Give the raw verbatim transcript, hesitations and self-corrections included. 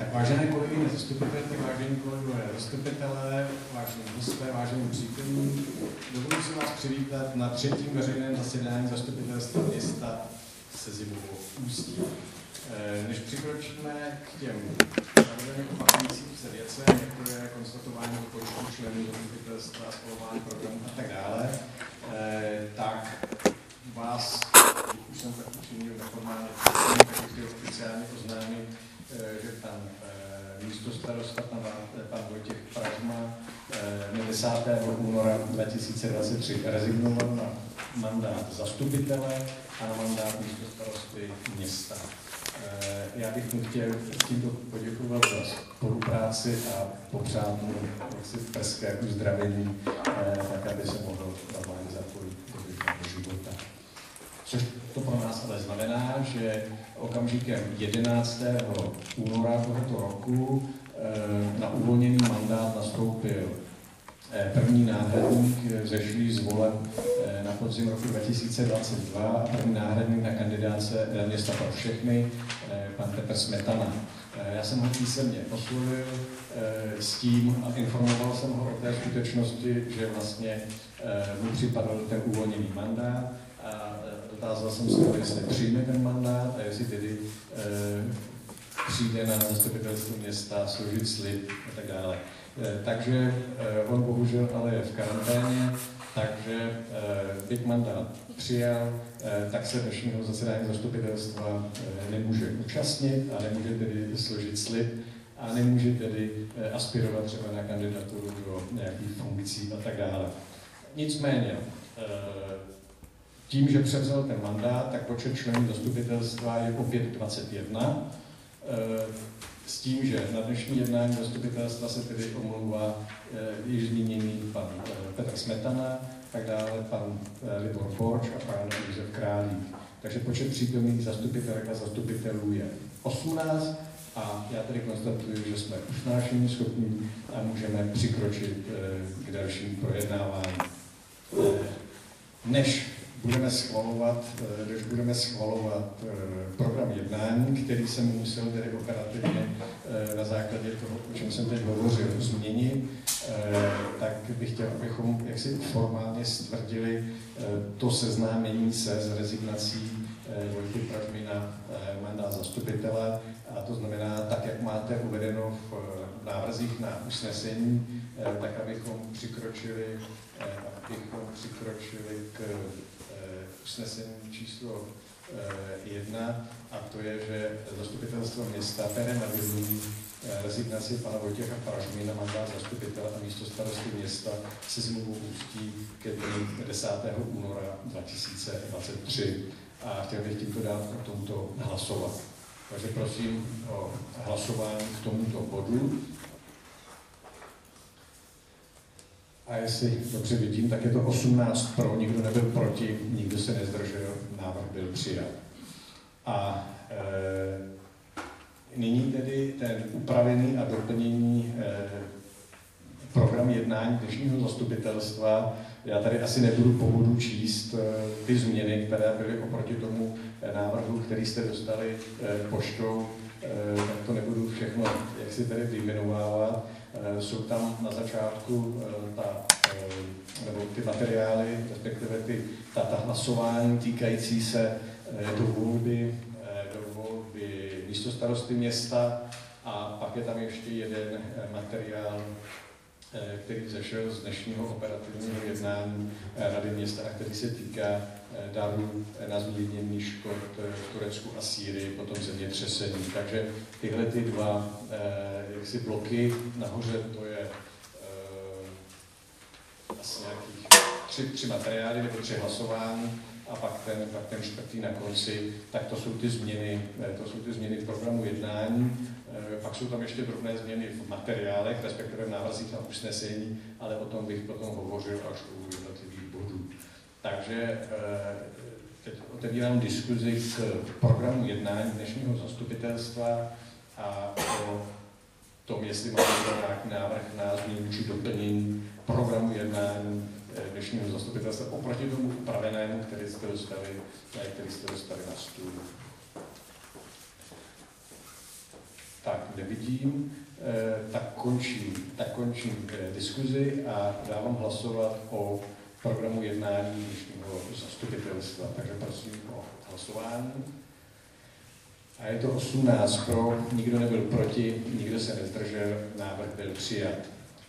Tak vážené kolegyně zastupitelky, vážení kolegové zastupitelé, vážení hosté, vážení přítomní, dovoluji si vás přivítat na třetím veřejném zasedání zastupitelstva města Sezimovo Ústí. Než přikročíme k těm pravidelně opakujícím se věcem, jako je konstatování počtu členů zastupitelstva, schvalování programů a tak dále, tak vás, už jsem tak učinil neformálně, tak chtěl oficiálně oznámit, že pan místostarosta, pan, pan Vojtěch Pražma desátého února dva tisíce dvacet tři rezignoval na mandát zastupitele a na mandát místostarosty města. Já bych mu chtěl tímto poděkovat za spolupráci a popřát mu jaksi brzké uzdravení, tak aby se mohl normálně zapojit do života. Což to pro nás ale znamená, že okamžikem jedenáctého února tohoto roku na uvolněný mandát nastoupil první náhradník zešlý z voleb na podzim roku dva tisíce dvacet dva a první náhradník na kandidáce Města pro všechny, pan Petr Smetana. Já jsem ho písemně oslovil s tím a informoval jsem ho o té skutečnosti, že vlastně mu připadl ten uvolněný mandát a dotázal jsem se, jestli přijme ten mandát a jestli tedy přijde na zastupitelstvo města složit slib a tak dále. Takže on bohužel ale je v karanténě, takže byť mandát přijal, tak se dnešního zasedání zastupitelstva nemůže účastnit a nemůže tedy složit slib a nemůže tedy aspirovat třeba na kandidaturu do nějakých funkcí a tak dále. Nicméně, tím, že převzal ten mandát, tak počet členů zastupitelstva je opět dvacet jedna. S tím, že na dnešní jednání zastupitelstva se tedy omlouvá již zmíněný pan Petr Smetana, tak dále pan Libor Borč a pan Josef Králík. Takže počet přítomných zastupitelek a zastupitelů je osmnáct a já tedy konstatuji, že jsme usnášení schopní a můžeme přikročit k dalšímu projednávání. Než budeme schvalovat, když budeme schvalovat program jednání, který jsem musel tedy operativně na základě toho, o čem jsem teď hovořil, změnit, tak bych chtěl, abychom jaksi formálně stvrdili to seznámení se s rezignací Vojty Pražmy na mandát zastupitele, a to znamená, tak, jak máte uvedeno v návrzích na usnesení, tak abychom přikročili, abychom přikročili k usnesení číslo jedna, a to je, že zastupitelstvo města bere na vědomí rezignaci pana Vojtěcha Pražmy na mandát zastupitele a místostarosty města Sezimovo Ústí ke dni desátého února dva tisíce dvacet tři. A chtěl bych tímto dát o tomto hlasovat. Takže prosím o hlasování k tomuto bodu. A jestli dobře vidím, tak je to osmnáct pro, nikdo nebyl proti, nikdo se nezdržel, návrh byl přijat. A e, nyní tedy ten upravený a doplnění e, program jednání dnešního zastupitelstva. Já tady asi nebudu po bodu číst e, ty změny, které byly oproti tomu návrhu, který jste dostali e, poštou, e, tak to nebudu všechno, jak si tady vyjmenovávat. Jsou tam na začátku ta, nebo ty materiály, respektive ty, ta, ta hlasování týkající se do volby, do volby místostarosty města, a pak je tam ještě jeden materiál, který vzešel z dnešního operativního jednání Rady města, který se týká darů na zmírnění škod v Turecku a Sýrii, potom zemětřesení. Takže tyhle ty dva jaksi bloky, nahoře to je asi nějakých tři, tři materiály nebo tři hlasování, a pak ten, pak ten čtvrtý na konci, tak to jsou ty změny, to jsou ty změny v programu jednání. Pak jsou tam ještě drobné změny v materiálech, respektive v návrzích na usnesení, ale o tom bych potom hovořil až u jednotlivých bodů. Takže teď otevírám diskuzi k programu jednání dnešního zastupitelstva a o tom, jestli máme nějaký návrh na změnu či doplnění programu jednání dnešního zastupitelstva oproti tomu upravenému, který jste dostali, který jste dostali na stůl. Tak, nevidím, tak končím, tak končím diskuzi a dávám hlasovat o programu jednání dnešního zastupitelstva. Takže prosím o hlasování. A je to osmnáct pro, nikdo nebyl proti, nikdo se nezdržel, návrh byl přijat.